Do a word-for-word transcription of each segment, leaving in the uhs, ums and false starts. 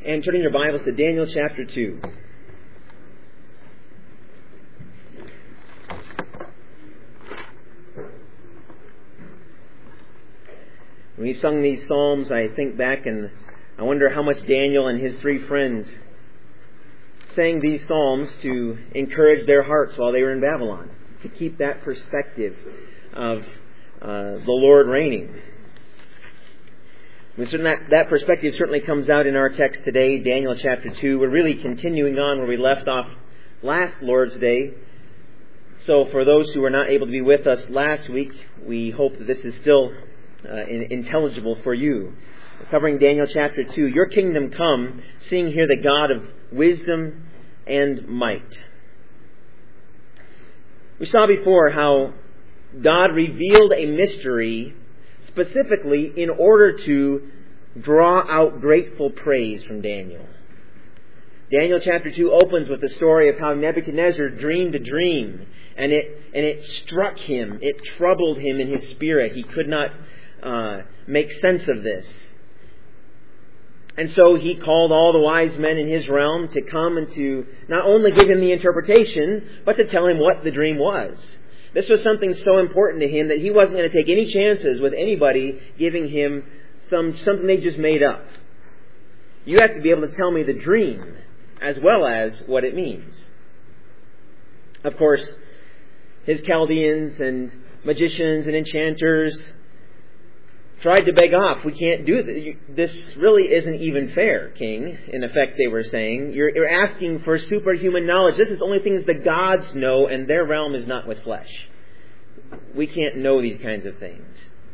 and turning your Bibles to Daniel chapter two. When we sung these psalms, I think back and I wonder how much Daniel and his three friends sang these psalms to encourage their hearts while they were in Babylon, to keep that perspective of uh, the Lord reigning. That, that perspective certainly comes out in our text today, Daniel chapter two. We're really continuing on where we left off last Lord's Day. So for those who were not able to be with us last week, we hope that this is still uh, in, intelligible for you. We're covering Daniel chapter two. Your kingdom come, seeing here the God of wisdom and might. We saw before how God revealed a mystery specifically in order to draw out grateful praise from Daniel. Daniel chapter two opens with the story of how Nebuchadnezzar dreamed a dream, and it and it struck him, it troubled him in his spirit. He could not uh, make sense of this. And so he called all the wise men in his realm to come and to not only give him the interpretation, but to tell him what the dream was. This was something so important to him that he wasn't going to take any chances with anybody giving him some something they just made up. You have to be able to tell me the dream as well as what it means. Of course, his Chaldeans and magicians and enchanters tried to beg off. We can't do this. This really isn't even fair, King. In effect, they were saying. You're, you're asking for superhuman knowledge. This is only things the gods know, and their realm is not with flesh. We can't know these kinds of things.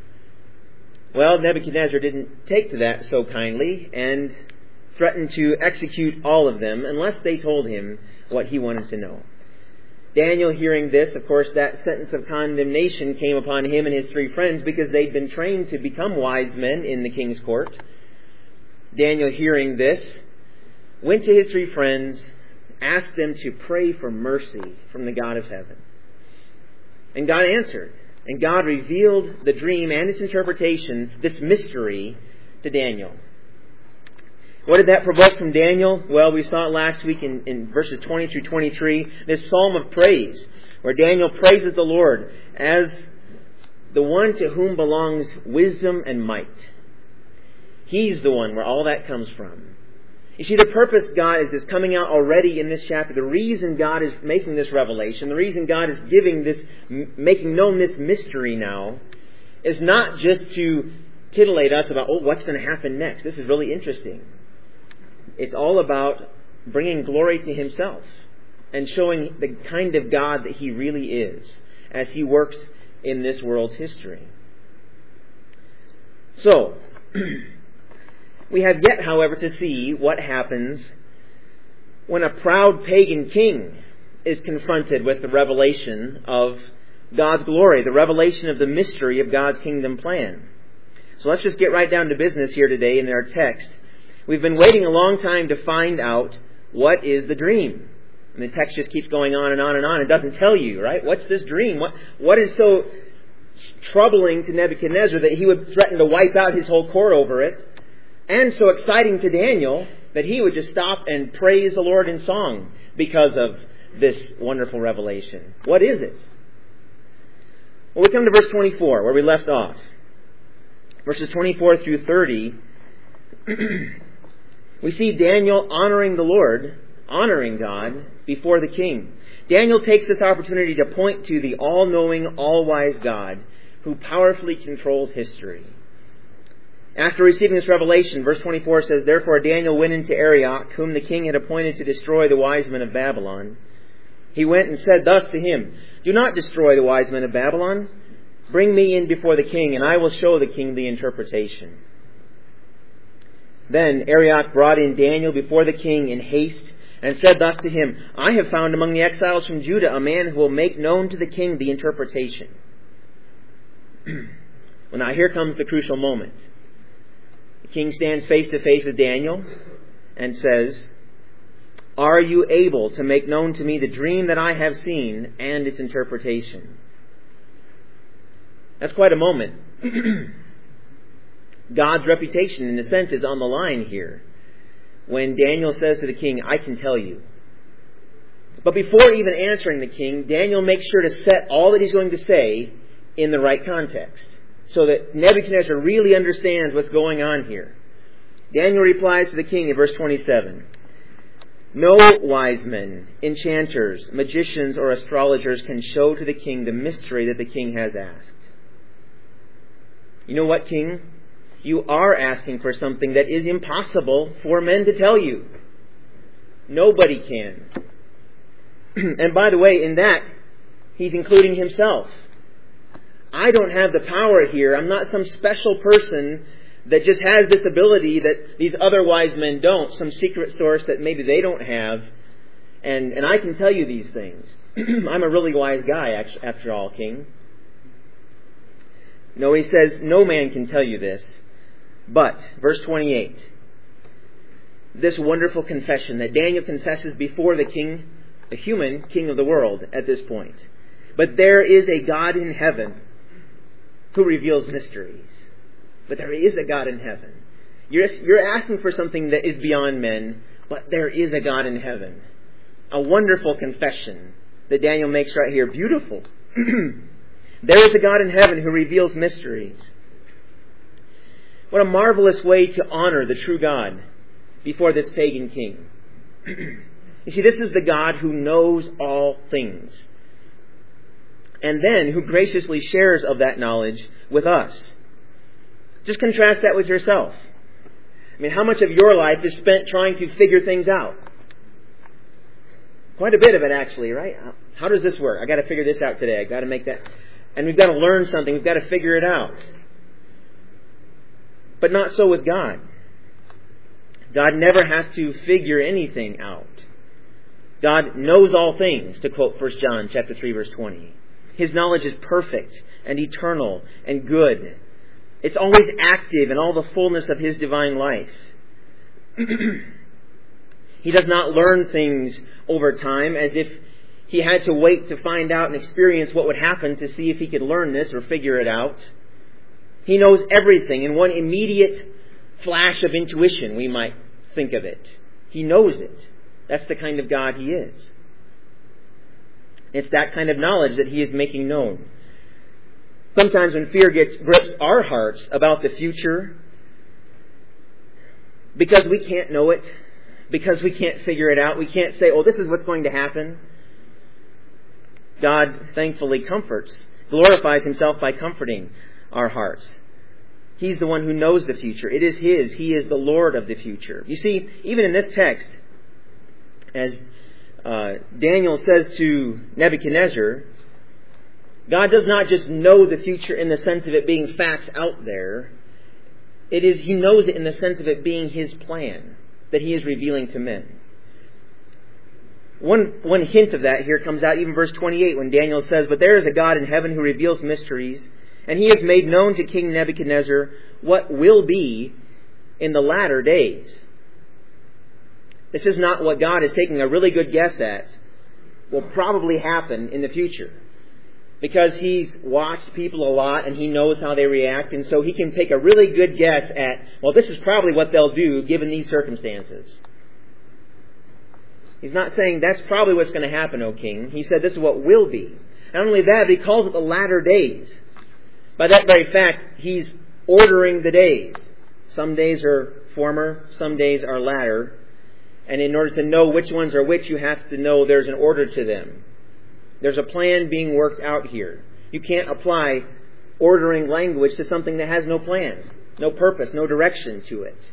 Well, Nebuchadnezzar didn't take to that so kindly and threatened to execute all of them unless they told him what he wanted to know. Daniel, hearing this, of course, that sentence of condemnation came upon him and his three friends because they'd been trained to become wise men in the king's court. Daniel, hearing this, went to his three friends, asked them to pray for mercy from the God of heaven. And God answered. And God revealed the dream and its interpretation, this mystery, to Daniel. What did that provoke from Daniel? Well, we saw it last week in, in verses twenty through twenty-three, this psalm of praise, where Daniel praises the Lord as the one to whom belongs wisdom and might. He's the one where all that comes from. You see, the purpose God is, is coming out already in this chapter. The reason God is making this revelation, the reason God is giving this, making known this mystery now, is not just to titillate us about, oh, what's going to happen next. This is really interesting. It's all about bringing glory to Himself and showing the kind of God that He really is as He works in this world's history. So, we have yet, however, to see what happens when a proud pagan king is confronted with the revelation of God's glory, the revelation of the mystery of God's kingdom plan. So let's just get right down to business here today in our text. We've been waiting a long time to find out what is the dream. And the text just keeps going on and on and on. It doesn't tell you, right? What's this dream? What What is so troubling to Nebuchadnezzar that he would threaten to wipe out his whole court over it? And so exciting to Daniel that he would just stop and praise the Lord in song because of this wonderful revelation. What is it? Well, we come to verse twenty-four, where we left off. Verses twenty-four through thirty, we see Daniel honoring the Lord, honoring God before the king. Daniel takes this opportunity to point to the all-knowing, all-wise God who powerfully controls history. After receiving this revelation, verse twenty-four says, Therefore Daniel went into Arioch, whom the king had appointed to destroy the wise men of Babylon. He went and said thus to him, Do not destroy the wise men of Babylon. Bring me in before the king, and I will show the king the interpretation. Then Arioch brought in Daniel before the king in haste, and said thus to him, I have found among the exiles from Judah a man who will make known to the king the interpretation. Well, now here comes the crucial moment. The king stands face to face with Daniel and says, Are you able to make known to me the dream that I have seen and its interpretation? That's quite a moment. God's reputation, in a sense, is on the line here. when Daniel says to the king, I can tell you. But before even answering the king, Daniel makes sure to set all that he's going to say in the right context, so that Nebuchadnezzar really understands what's going on here. Daniel replies to the king in verse twenty-seven, no wise men, enchanters, magicians, or astrologers can show to the king the mystery that the king has asked. You know what, king? You are asking for something that is impossible for men to tell you. Nobody can. And by the way, in that, he's including himself. I don't have the power here. I'm not some special person that just has this ability that these other wise men don't, some secret source that maybe they don't have, and, and I can tell you these things. I'm a really wise guy, after all, king. No, he says, no man can tell you this. But, verse twenty-eight, this wonderful confession that Daniel confesses before the king, the human king of the world at this point. But there is a God in heaven who reveals mysteries. But there is a God in heaven. You're, you're asking for something that is beyond men, but there is a God in heaven. A wonderful confession that Daniel makes right here. Beautiful. There is a God in heaven who reveals mysteries. What a marvelous way to honor the true God before this pagan king. You see, this is the God who knows all things, and then who graciously shares of that knowledge with us. Just contrast that with yourself. I mean, how much of your life is spent trying to figure things out? Quite a bit of it, actually, right? How does this work? I've got to figure this out today. I've got to make that. And we've got to learn something. We've got to figure it out. But not so with God. God never has to figure anything out. God knows all things, to quote First John chapter three, verse twenty. His knowledge is perfect and eternal and good. It's always active in all the fullness of His divine life. He does not learn things over time as if He had to wait to find out and experience what would happen to see if He could learn this or figure it out. He knows everything in one immediate flash of intuition, we might think of it. He knows it. That's the kind of God He is. It's that kind of knowledge that He is making known. Sometimes when fear gets grips our hearts about the future, because we can't know it, because we can't figure it out, we can't say, oh, this is what's going to happen. God thankfully comforts, glorifies Himself by comforting our hearts. He's the one who knows the future. It is His. He is the Lord of the future. You see, even in this text, as uh, Daniel says to Nebuchadnezzar, God does not just know the future in the sense of it being facts out there. It is, He knows it in the sense of it being His plan that He is revealing to men. One, one hint of that here comes out even verse twenty-eight when Daniel says, but there is a God in heaven who reveals mysteries, and He has made known to King Nebuchadnezzar what will be in the latter days. This is not what God is taking a really good guess at will probably happen in the future. Because He's watched people a lot and He knows how they react, and so He can take a really good guess at, well, this is probably what they'll do given these circumstances. He's not saying that's probably what's going to happen, O king. He said this is what will be. Not only that, but He calls it the latter days. By that very fact, He's ordering the days. Some days are former, some days are latter. And in order to know which ones are which, you have to know there's an order to them. There's a plan being worked out here. You can't apply ordering language to something that has no plan, no purpose, no direction to it.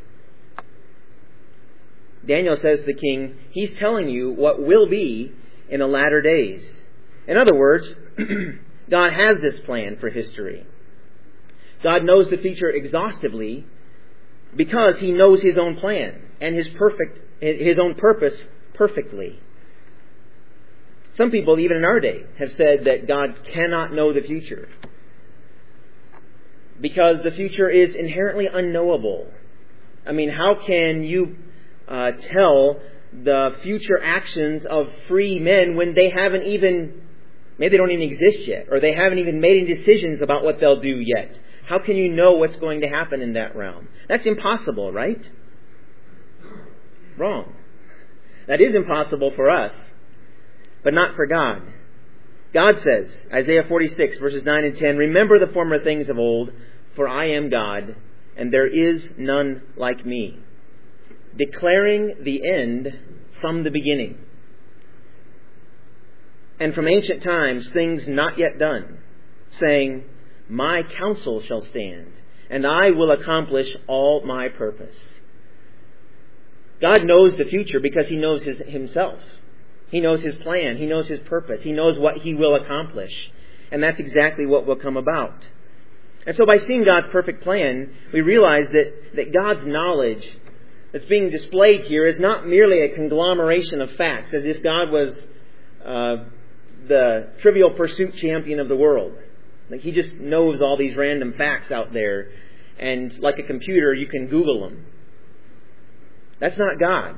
Daniel says to the king, he's telling you what will be in the latter days. In other words, God has this plan for history. God knows the future exhaustively because He knows His own plan and His perfect, His own purpose perfectly. Some people, even in our day, have said that God cannot know the future because the future is inherently unknowable. I mean, how can you uh, tell the future actions of free men when they haven't even, maybe they don't even exist yet, or they haven't even made any decisions about what they'll do yet? How can you know what's going to happen in that realm? That's impossible, right? wrong. That is impossible for us, but not for God. God says, Isaiah forty-six, verses nine and ten, "Remember the former things of old, for I am God, and there is none like me, declaring the end from the beginning, and from ancient times things not yet done, saying, My counsel shall stand, and I will accomplish all my purpose." God knows the future because He knows his, Himself. He knows His plan. He knows His purpose. He knows what He will accomplish. And that's exactly what will come about. And so by seeing God's perfect plan, we realize that, that God's knowledge that's being displayed here is not merely a conglomeration of facts, as if God was uh, the Trivial Pursuit champion of the world. Like He just knows all these random facts out there, and like a computer, you can Google them. That's not God.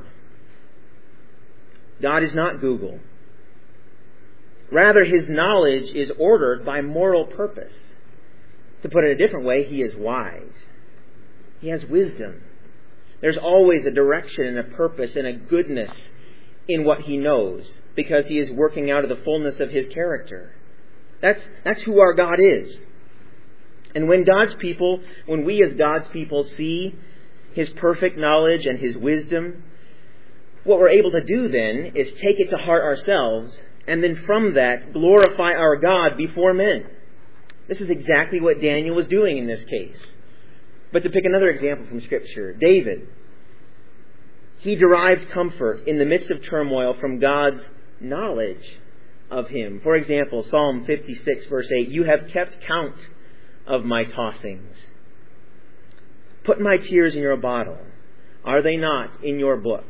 God is not Google. Rather, His knowledge is ordered by moral purpose. To put it a different way, He is wise. He has wisdom. There's always a direction and a purpose and a goodness in what He knows, because He is working out of the fullness of His character. That's, that's who our God is. And when God's people, when we as God's people see His perfect knowledge and His wisdom, what we're able to do then is take it to heart ourselves, and then from that glorify our God before men. This is exactly what Daniel was doing in this case. But to pick another example from Scripture, David, he derived comfort in the midst of turmoil from God's knowledge of Him. For example, Psalm fifty-six, verse eight, "You have kept count of my tossings. Put my tears in your bottle. Are they not in your book?"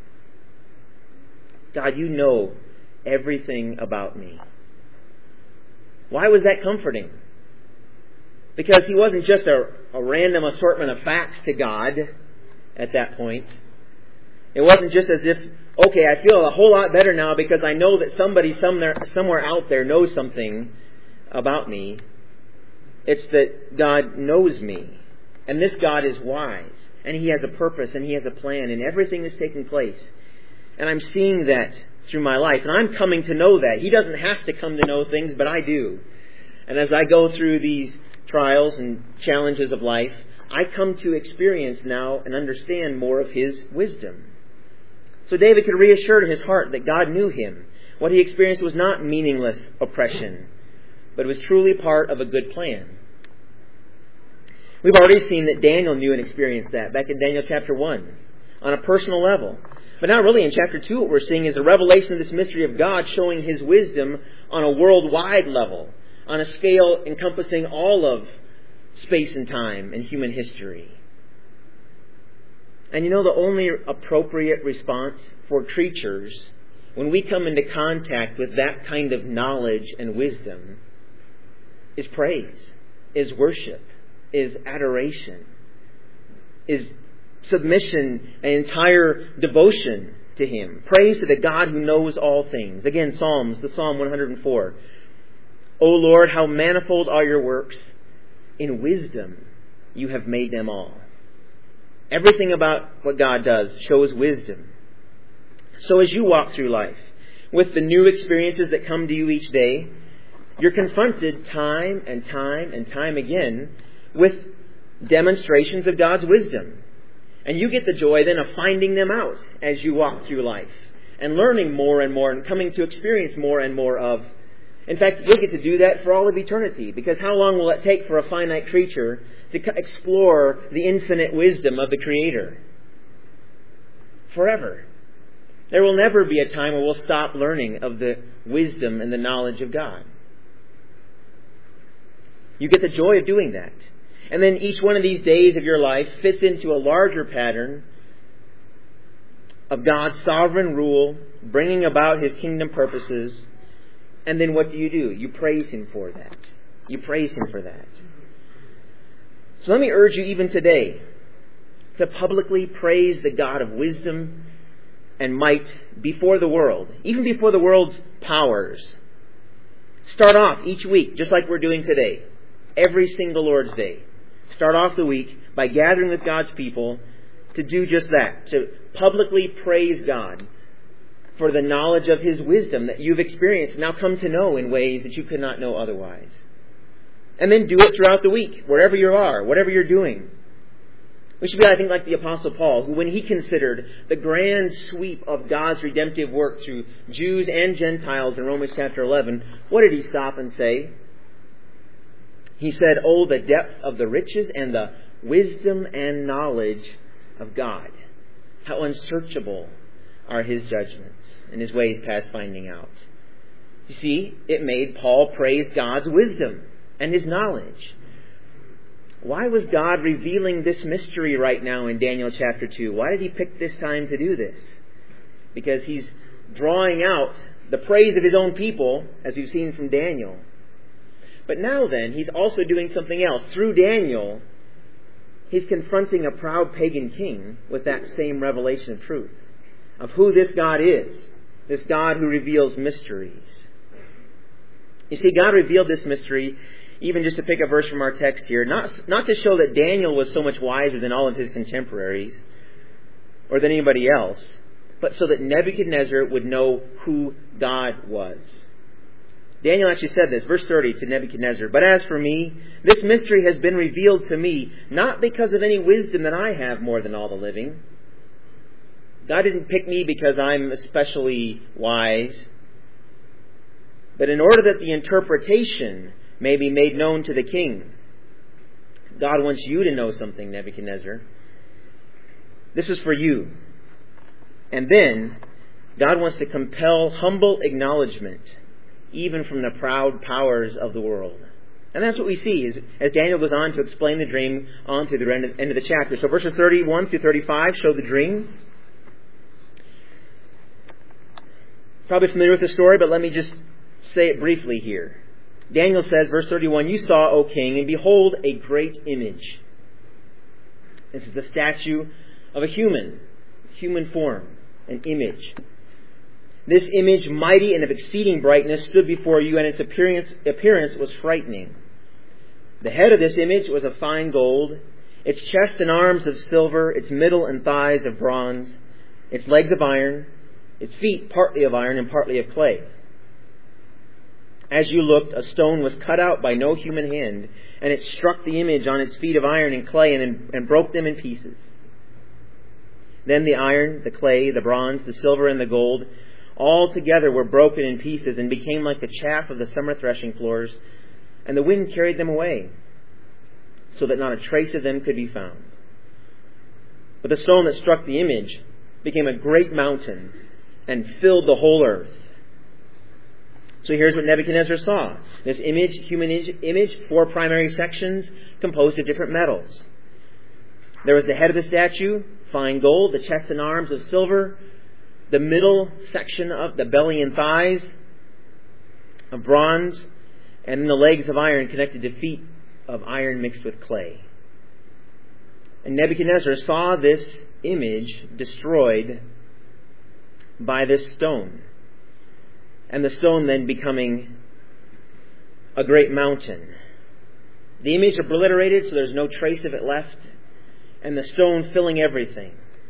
God, You know everything about me. Why was that comforting? Because he wasn't just a, a random assortment of facts to God at that point. It wasn't just as if, okay, I feel a whole lot better now because I know that somebody somewhere, somewhere out there knows something about me. It's that God knows me. And this God is wise. And He has a purpose and He has a plan in everything that's taking place. And I'm seeing that through my life. And I'm coming to know that. He doesn't have to come to know things, but I do. And as I go through these trials and challenges of life, I come to experience now and understand more of His wisdom. So David could reassure to his heart that God knew him. What he experienced was not meaningless oppression, but it was truly part of a good plan. We've already seen that Daniel knew and experienced that back in Daniel chapter one on a personal level. But now really in chapter two what we're seeing is a revelation of this mystery of God showing His wisdom on a worldwide level, on a scale encompassing all of space and time and human history. And you know, the only appropriate response for creatures when we come into contact with that kind of knowledge and wisdom is praise, is worship, is adoration, is submission and entire devotion to Him. Praise to the God who knows all things. Again, Psalms, the Psalm one hundred four. "O Lord, how manifold are your works. In wisdom you have made them all." Everything about what God does shows wisdom. So as you walk through life, with the new experiences that come to you each day, you're confronted time and time and time again with demonstrations of God's wisdom. And you get the joy then of finding them out as you walk through life and learning more and more and coming to experience more and more of. In fact, you'll get to do that for all of eternity, because how long will it take for a finite creature to explore the infinite wisdom of the Creator? Forever. There will never be a time where we'll stop learning of the wisdom and the knowledge of God. You get the joy of doing that. And then each one of these days of your life fits into a larger pattern of God's sovereign rule, bringing about His kingdom purposes. And then what do you do? You praise Him for that. You praise Him for that. So let me urge you even today to publicly praise the God of wisdom and might before the world, even before the world's powers. Start off each week, just like we're doing today, every single Lord's Day. Start off the week by gathering with God's people to do just that, to publicly praise God for the knowledge of His wisdom that you've experienced and now come to know in ways that you could not know otherwise. And then do it throughout the week, wherever you are, whatever you're doing. We should be, I think, like the Apostle Paul, who when he considered the grand sweep of God's redemptive work through Jews and Gentiles in Romans chapter eleven, what did he stop and say? He said, "Oh, the depth of the riches and the wisdom and knowledge of God. How unsearchable are His judgments and His ways past finding out." You see, it made Paul praise God's wisdom and His knowledge. Why was God revealing this mystery right now in Daniel chapter two? Why did He pick this time to do this? Because He's drawing out the praise of His own people, as we've seen from Daniel. But now then, He's also doing something else. Through Daniel, He's confronting a proud pagan king with that same revelation of truth, of who this God is, this God who reveals mysteries. You see, God revealed this mystery, even just to pick a verse from our text here, not, not to show that Daniel was so much wiser than all of his contemporaries or than anybody else, but so that Nebuchadnezzar would know who God was. Daniel actually said this, verse thirty, to Nebuchadnezzar, "But as for me, this mystery has been revealed to me, not because of any wisdom that I have more than all the living." God didn't pick me because I'm especially wise, but in order that the interpretation may be made known to the king. God wants you to know something, Nebuchadnezzar. This is for you. And then, God wants to compel humble acknowledgement, even from the proud powers of the world. And that's what we see as, as Daniel goes on to explain the dream on to the end of, end of the chapter. So verses thirty-one through thirty-five show the dream. Probably familiar with the story, but let me just say it briefly here. Daniel says, verse thirty-one, "You saw, O king, and behold, a great image." This is the statue of a human, human form, an image. "This image, mighty and of exceeding brightness, stood before you, and its appearance, appearance was frightening. The head of this image was of fine gold, its chest and arms of silver, its middle and thighs of bronze, its legs of iron, its feet partly of iron and partly of clay. As you looked, a stone was cut out by no human hand, and it struck the image on its feet of iron and clay and, and broke them in pieces. Then the iron, the clay, the bronze, the silver, and the gold all together were broken in pieces and became like the chaff of the summer threshing floors, and the wind carried them away, so that not a trace of them could be found. But the stone that struck the image became a great mountain and filled the whole earth." So here's what Nebuchadnezzar saw. This image, human image, four primary sections composed of different metals. There was the head of the statue, fine gold, the chest and arms of silver, the middle section of the belly and thighs of bronze, and then the legs of iron connected to feet of iron mixed with clay. And Nebuchadnezzar saw this image destroyed by this stone. And the stone then becoming a great mountain. The image obliterated, so there's no trace of it left, and the stone filling everything.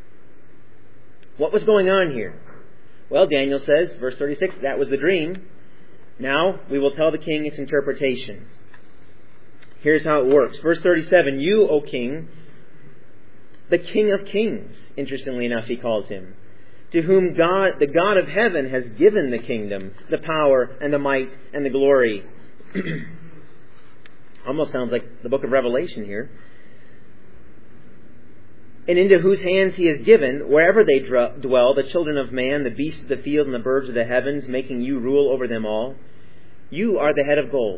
What was going on here? Well, Daniel says, verse thirty-six, that was the dream. Now we will tell the king its interpretation. Here's how it works. Verse thirty-seven, "You, O king, the King of kings," interestingly enough he calls him, "to whom God, the God of heaven, has given the kingdom, the power, and the might, and the glory." Almost sounds like the book of Revelation here. "And into whose hands He has given, wherever they dwell, the children of man, the beasts of the field, and the birds of the heavens, making you rule over them all. You are the head of gold."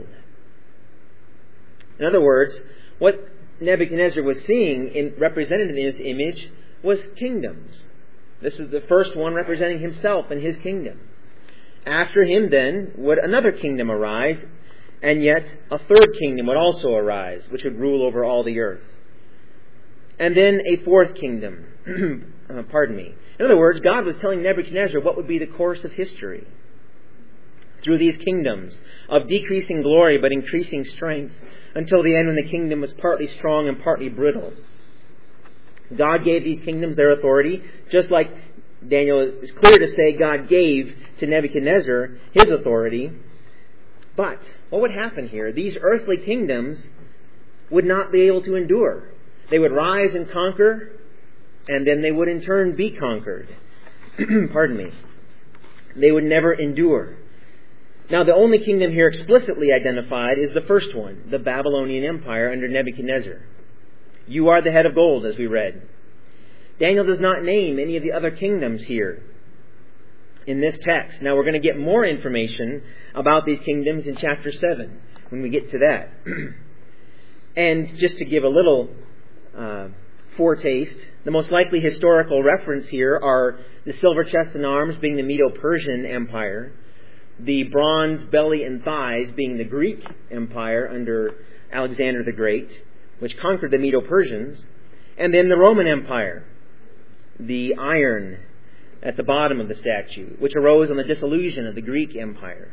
In other words, what Nebuchadnezzar was seeing in, represented in his image was kingdoms. This is the first one representing himself and his kingdom. After him then would another kingdom arise, and yet a third kingdom would also arise, which would rule over all the earth. And then a fourth kingdom. uh, pardon me. In other words, God was telling Nebuchadnezzar what would be the course of history. Through these kingdoms of decreasing glory but increasing strength, until the end when the kingdom was partly strong and partly brittle. God gave these kingdoms their authority, just like Daniel is clear to say God gave to Nebuchadnezzar his authority. But what would happen here? These earthly kingdoms would not be able to endure. They would rise and conquer, and then they would in turn be conquered. Pardon me. They would never endure. Now, the only kingdom here explicitly identified is the first one, the Babylonian Empire under Nebuchadnezzar. You are the head of gold, as we read. Daniel does not name any of the other kingdoms here in this text. Now, we're going to get more information about these kingdoms in chapter seven when we get to that. And just to give a little uh, foretaste, the most likely historical reference here are the silver chest and arms being the Medo-Persian Empire, the bronze belly and thighs being the Greek Empire under Alexander the Great, which conquered the Medo-Persians, and then the Roman Empire, the iron at the bottom of the statue, which arose on the dissolution of the Greek Empire.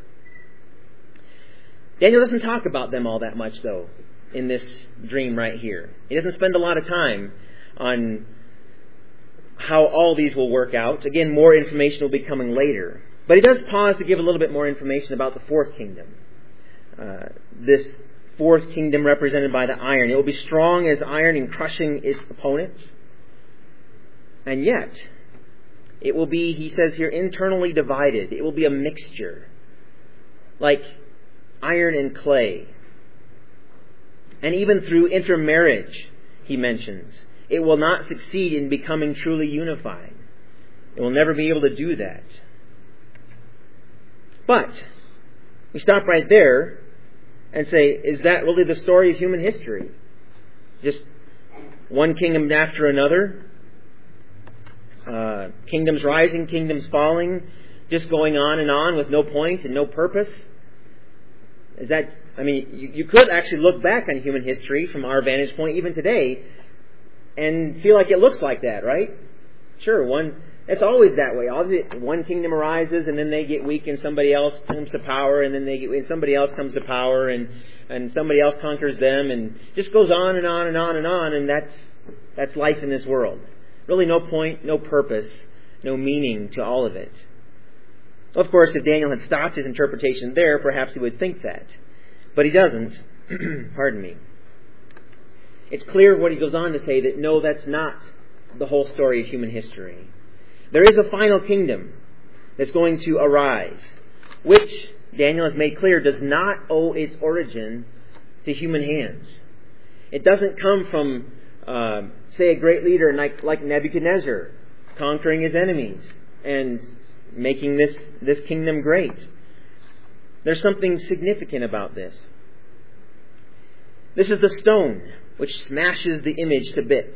Daniel doesn't talk about them all that much, though, in this dream right here. He doesn't spend a lot of time on how all these will work out. Again, more information will be coming later. But he does pause to give a little bit more information about the fourth kingdom. Uh, this fourth kingdom represented by the iron. It will be strong as iron in crushing its opponents. And yet, it will be, he says here, internally divided. It will be a mixture. Like iron and clay. And even through intermarriage, he mentions, it will not succeed in becoming truly unified. It will never be able to do that. But we stop right there and say, is that really the story of human history? Just one kingdom after another? Uh, kingdoms rising, kingdoms falling, just going on and on with no point and no purpose? Is that, I mean, you, you could actually look back on human history from our vantage point even today and feel like it looks like that, right? Sure, one, it's always that way. One kingdom arises and then they get weak and somebody else comes to power, and then they get, and somebody else comes to power, and, and somebody else conquers them, and just goes on and on and on and on, and that's that's life in this world. Really no point, no purpose, no meaning to all of it. Of course, if Daniel had stopped his interpretation there, perhaps he would think that. But he doesn't. Pardon me. It's clear what he goes on to say, that no, that's not the whole story of human history. There is a final kingdom that's going to arise, which, Daniel has made clear, does not owe its origin to human hands. It doesn't come from, uh, say, a great leader like, like Nebuchadnezzar, conquering his enemies and making this, this kingdom great. There's something significant about this. This is the stone which smashes the image to bits.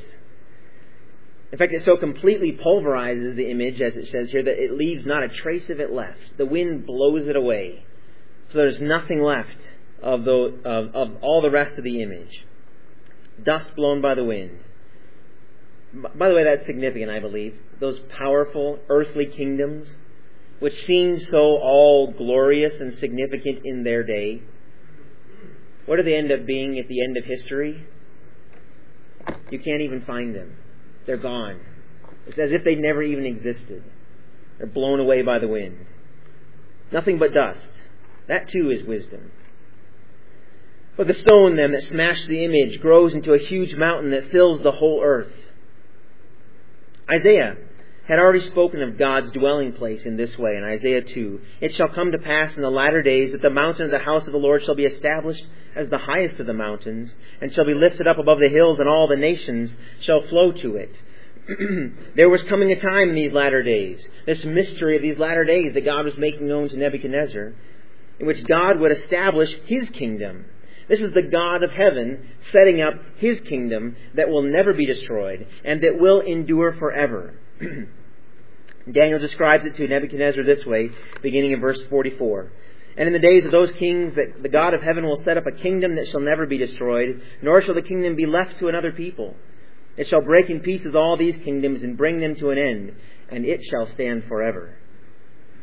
In fact, it so completely pulverizes the image, as it says here, that it leaves not a trace of it left. The wind blows it away. So there's nothing left of, the, of, of all the rest of the image. Dust blown by the wind. By the way, that's significant, I believe. Those powerful earthly kingdoms, which seem so all glorious and significant in their day, what do they end up being at the end of history? You can't even find them. They're gone. It's as if they never even existed. They're blown away by the wind. Nothing but dust. That too is wisdom. But the stone then that smashed the image grows into a huge mountain that fills the whole earth. Isaiah had already spoken of God's dwelling place in this way in Isaiah two. It shall come to pass in the latter days that the mountain of the house of the Lord shall be established as the highest of the mountains, and shall be lifted up above the hills, and all the nations shall flow to it. There was coming a time in these latter days, this mystery of these latter days that God was making known to Nebuchadnezzar, in which God would establish His kingdom. This is the God of heaven setting up His kingdom that will never be destroyed and that will endure forever. Daniel describes it to Nebuchadnezzar this way, beginning in verse forty-four. And in the days of those kings, that the God of heaven will set up a kingdom that shall never be destroyed, nor shall the kingdom be left to another people. It shall break in pieces all these kingdoms and bring them to an end, and it shall stand forever.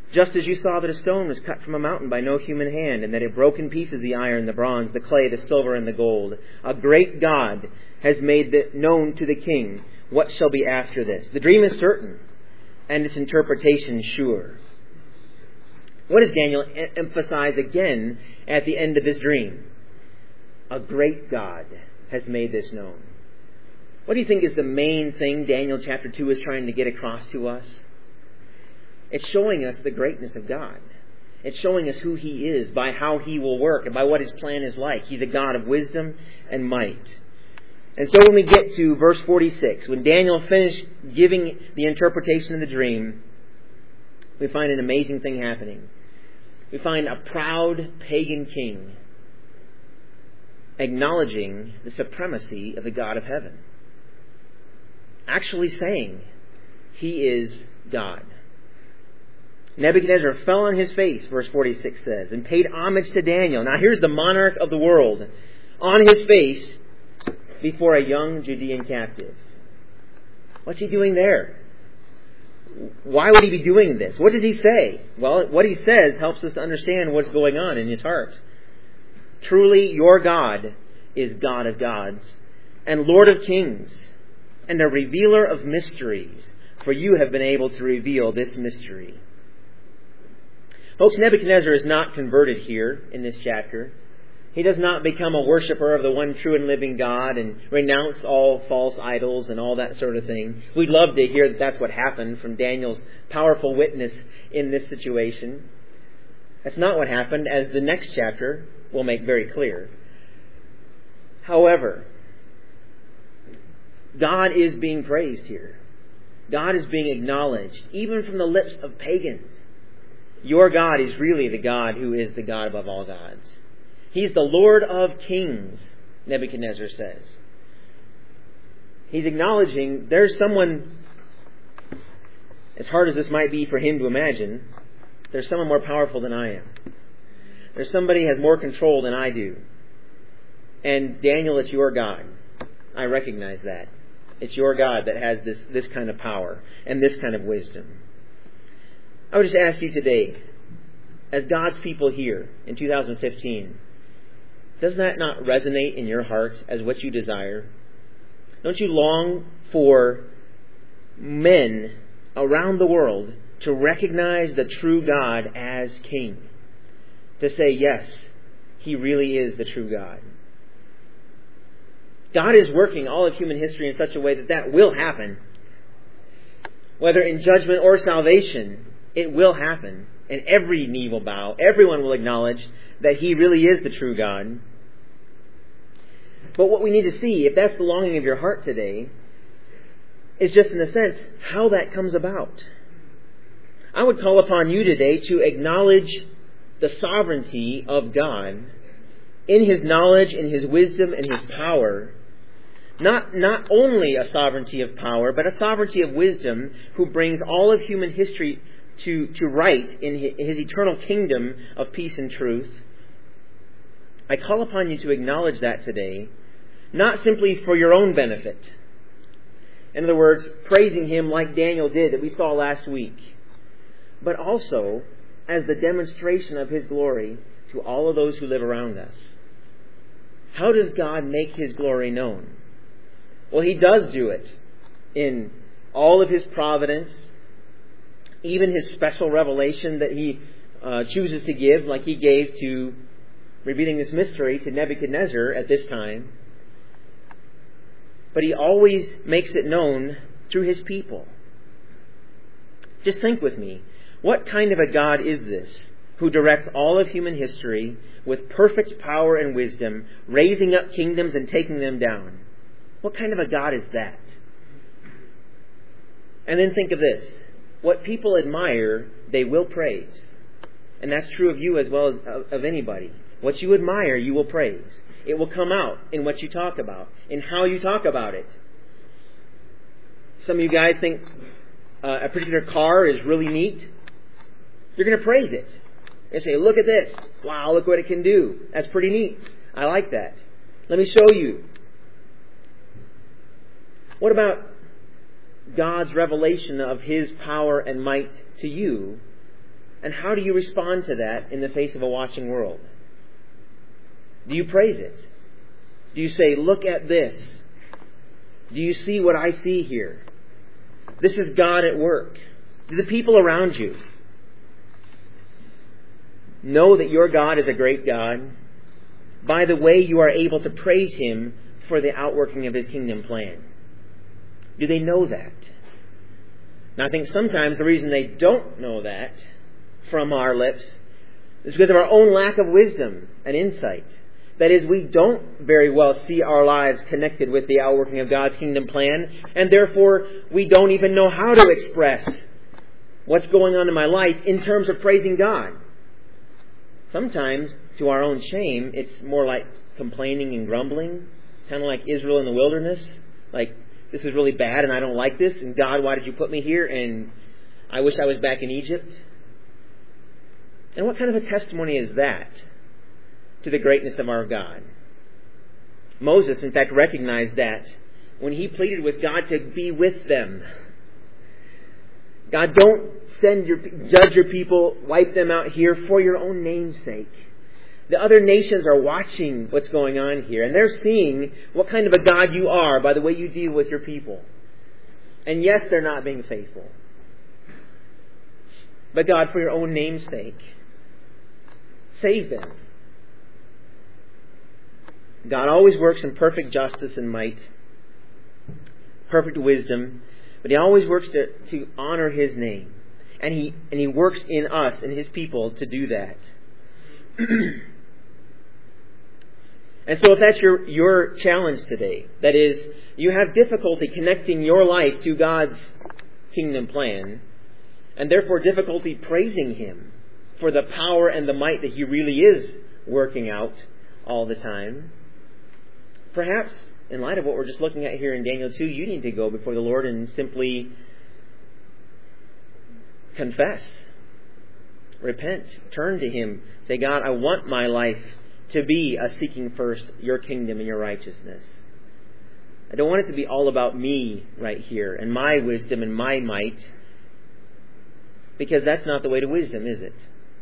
Just as you saw that a stone was cut from a mountain by no human hand, and that it broke in pieces the iron, the bronze, the clay, the silver, and the gold. A great God has made it known to the king what shall be after this. The dream is certain, and its interpretation sure. What does Daniel emphasize again at the end of his dream? A great God has made this known. What do you think is the main thing Daniel chapter two is trying to get across to us? It's showing us the greatness of God. It's showing us who He is by how He will work and by what His plan is like. He's a God of wisdom and might. And so when we get to verse forty-six, when Daniel finished giving the interpretation of the dream, we find an amazing thing happening. We find a proud pagan king acknowledging the supremacy of the God of heaven. Actually saying, He is God. Nebuchadnezzar fell on his face, verse forty-six says, and paid homage to Daniel. Now here's the monarch of the world on his face before a young Judean captive. What's he doing there? Why would he be doing this? What did he say? Well, what he says helps us understand what's going on in his heart. Truly, your God is God of gods and Lord of kings and a revealer of mysteries, for you have been able to reveal this mystery. Folks, Nebuchadnezzar is not converted here in this chapter. He does not become a worshiper of the one true and living God and renounce all false idols and all that sort of thing. We'd love to hear that that's what happened from Daniel's powerful witness in this situation. That's not what happened, as the next chapter will make very clear. However, God is being praised here. God is being acknowledged, even from the lips of pagans. Your God is really the God who is the God above all gods. He's the Lord of kings, Nebuchadnezzar says. He's acknowledging there's someone, as hard as this might be for him to imagine, there's someone more powerful than I am. There's somebody who has more control than I do. And Daniel, it's your God. I recognize that. It's your God that has this, this kind of power and this kind of wisdom. I would just ask you today, as God's people here in two thousand fifteen, does that not resonate in your heart as what you desire? Don't you long for men around the world to recognize the true God as King? To say, yes, He really is the true God. God is working all of human history in such a way that that will happen. Whether in judgment or salvation, it will happen. And every knee will bow. Everyone will acknowledge that He really is the true God. But what we need to see, if that's the longing of your heart today, is just in a sense how that comes about. I would call upon you today to acknowledge the sovereignty of God in His knowledge, in His wisdom, and His power. Not, not only a sovereignty of power, but a sovereignty of wisdom who brings all of human history to, to right in his, his eternal kingdom of peace and truth. I call upon you to acknowledge that today, not simply for your own benefit. In other words, praising Him like Daniel did that we saw last week, but also as the demonstration of His glory to all of those who live around us. How does God make His glory known? Well, He does do it in all of His providence, even His special revelation that He uh, chooses to give, like He gave to revealing this mystery to Nebuchadnezzar at this time. But He always makes it known through His people. Just think with me. What kind of a God is this who directs all of human history with perfect power and wisdom, raising up kingdoms and taking them down? What kind of a God is that? And then think of this. What people admire, they will praise. And that's true of you as well as of anybody. What you admire, you will praise. It will come out in what you talk about, in how you talk about it. Some of you guys think uh, a particular car is really neat. You're going to praise it. You say, look at this. Wow, look what it can do. That's pretty neat. I like that. Let me show you. What about God's revelation of His power and might to you? And how do you respond to that in the face of a watching world? Do you praise it? Do you say, look at this? Do you see what I see here? This is God at work. Do the people around you know that your God is a great God by the way you are able to praise Him for the outworking of His kingdom plan? Do they know that? Now, I think sometimes the reason they don't know that from our lips is because of our own lack of wisdom and insight. That is, we don't very well see our lives connected with the outworking of God's kingdom plan, and therefore we don't even know how to express what's going on in my life in terms of praising God. Sometimes, to our own shame, it's more like complaining and grumbling, kind of like Israel in the wilderness. Like, this is really bad and I don't like this, and God, why did you put me here? And I wish I was back in Egypt. And what kind of a testimony is that to the greatness of our God? Moses, in fact, recognized that when he pleaded with God to be with them. God, don't send your, judge your people, wipe them out here for your own name's sake. The other nations are watching what's going on here, and they're seeing what kind of a God you are by the way you deal with your people. And yes, they're not being faithful. But God, for your own name's sake, save them. God always works in perfect justice and might, perfect wisdom, but He always works to, to honor His name. And He and He works in us and His people to do that. And so if that's your, your challenge today, that is, you have difficulty connecting your life to God's kingdom plan, and therefore difficulty praising Him for the power and the might that He really is working out all the time, perhaps, in light of what we're just looking at here in Daniel two, you need to go before the Lord and simply confess, repent, turn to Him, say, God, I want my life to be a seeking first your kingdom and your righteousness. I don't want it to be all about me right here and my wisdom and my might, because that's not the way to wisdom, is it?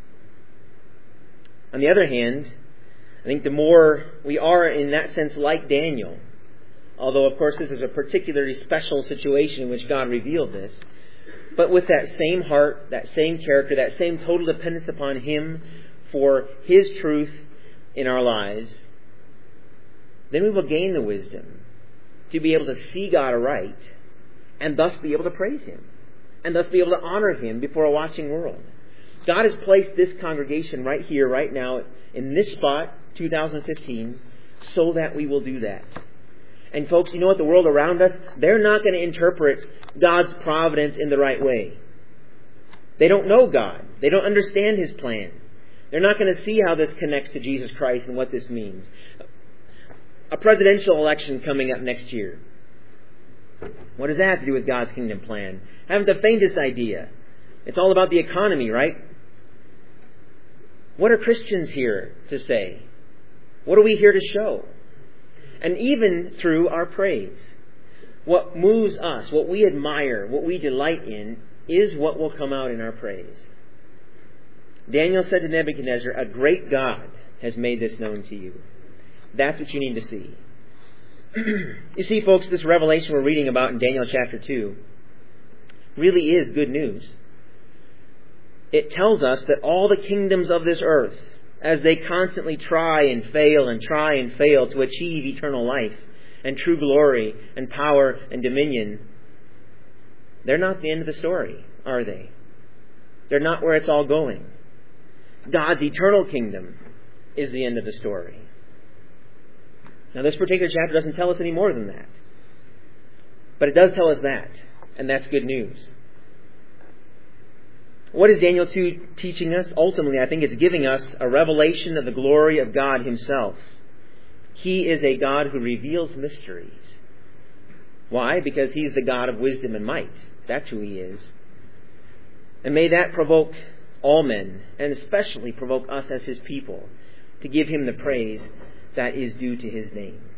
On the other hand, I think the more we are in that sense like Daniel, although of course this is a particularly special situation in which God revealed this, but with that same heart, that same character, that same total dependence upon Him for His truth in our lives, then we will gain the wisdom to be able to see God aright and thus be able to praise Him and thus be able to honor Him before a watching world. God has placed this congregation right here, right now, in this spot, two thousand fifteen, so that we will do that. And folks, you know what? The world around us, they're not going to interpret God's providence in the right way. They don't know God. They don't understand His plan. They're not going to see how this connects to Jesus Christ and what this means. A presidential election coming up next year. What does that have to do with God's kingdom plan? I haven't the faintest idea. It's all about the economy, right? What are Christians here to say? What are we here to show? And even through our praise, what moves us, what we admire, what we delight in, is what will come out in our praise. Daniel said to Nebuchadnezzar, a great God has made this known to you. That's what you need to see. You see, folks, this revelation we're reading about in Daniel chapter two really is good news. It tells us that all the kingdoms of this earth, as they constantly try and fail and try and fail to achieve eternal life and true glory and power and dominion, they're not the end of the story, are they? They're not where it's all going. God's eternal kingdom is the end of the story. Now, this particular chapter doesn't tell us any more than that. But it does tell us that, and that's good news. What is Daniel two teaching us? Ultimately, I think it's giving us a revelation of the glory of God Himself. He is a God who reveals mysteries. Why? Because He's the God of wisdom and might. That's who He is. And may that provoke all men, and especially provoke us as His people, to give Him the praise that is due to His name.